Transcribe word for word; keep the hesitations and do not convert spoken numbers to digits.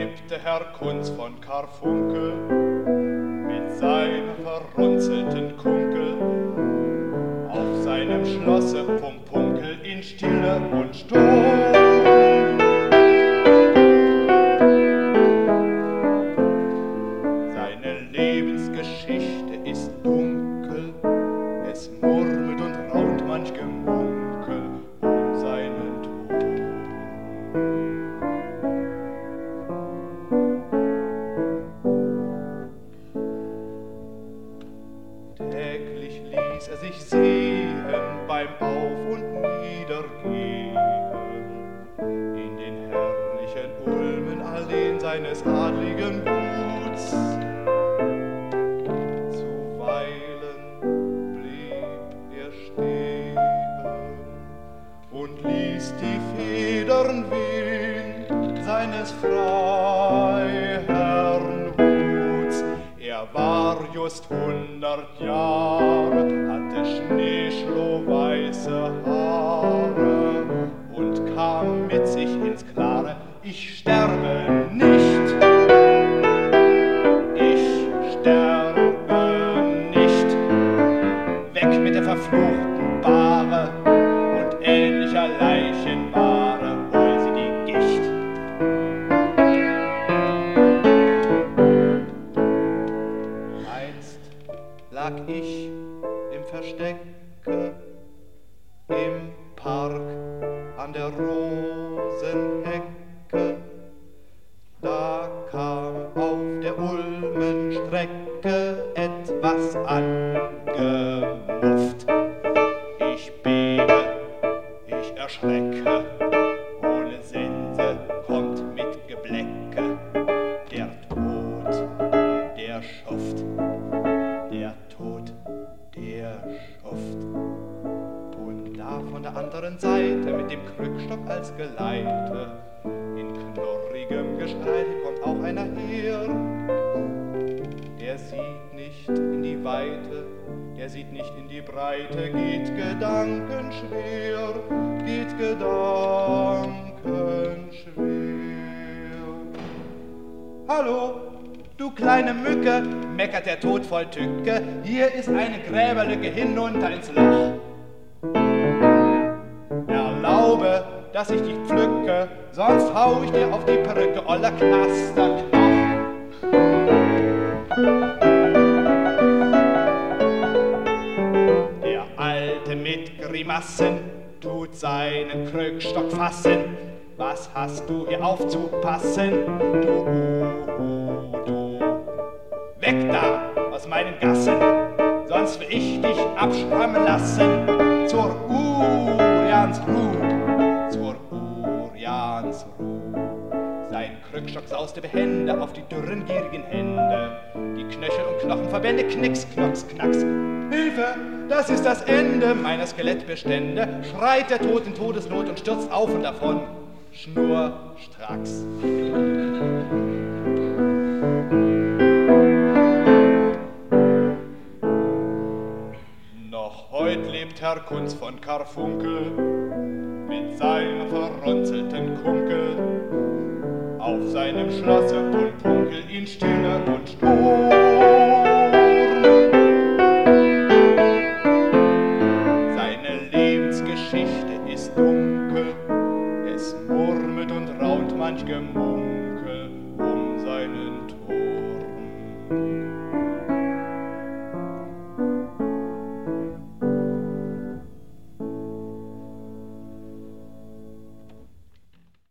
lebte Herr Kunz von Karfunkel mit seiner verrunzelten Kunkel auf seinem Schlosse Pumpunkel in Stille und Sturm. Seine Lebensgeschichte ist dunkel, es murmelt und raunt manch Gemunkel um seinen Tod. Täglich ließ er sich sehen beim Auf- und Niedergehen in den herrlichen Ulmen Alleen seines adligen Guts. Zuweilen blieb er stehen und ließ die Federn wehen seines Freiherrn Huts. Er war just hundert Jahre, hatte schneeschlohweiße Haare und kam mit sich ins Klare: Ich sterbe nicht, ich sterbe nicht. Weg mit der verfluchten Bahre und ähnlicher Leichenware, hol sie die Gicht. Einst lag ich im Verstecke im Park an der Rosenhecke. Da kam auf der Ulmenstrecke etwas angemufft. Ich bebe, ich erschrecke, ohne Sense kommt mit Geblecke der Tod, der Schuft, der Tod, der Schuft. Und da von der anderen Seite mit dem Krückstock als Geleite in knurrigem Geschrei kommt auch einer her. Der sieht nicht in die Weite, der sieht nicht in die Breite, geht gedankenschwer, geht gedankenschwer. Hallo, du kleine Mücke, meckert der Tod voll Tücke, hier ist eine Gräberlücke hinunter ins Loch. Erlaube, dass ich dich pflücke, sonst hau ich dir auf die Perücke, oller Kasterknoch. Der Alte mit Grimassen tut seinen Krückstock fassen. Was hast du hier aufzupassen? Du, uh, du, weg da aus meinen Gassen, sonst will ich dich abschrammen lassen. Zur Urians Ruh, zur Urians Ruh. Sein Krückstock sauste behende auf die dürren, gierigen Hände. Die Knöchel und Knochenverbände, knicks, knocks, knacks. Hilfe, das ist das Ende meiner Skelettbestände. Schreit der Tod in Todesnot und stürzt auf und davon. Schnurstracks. Noch heut lebt Herr Kunz von Karfunkel mit seiner verrunzelten Kunkel auf seinem Schlosse Pumpunkel in Stille und Sturm. Seine Lebensgeschichte ist dunkel, es murmelt und raunt manch Gemurmel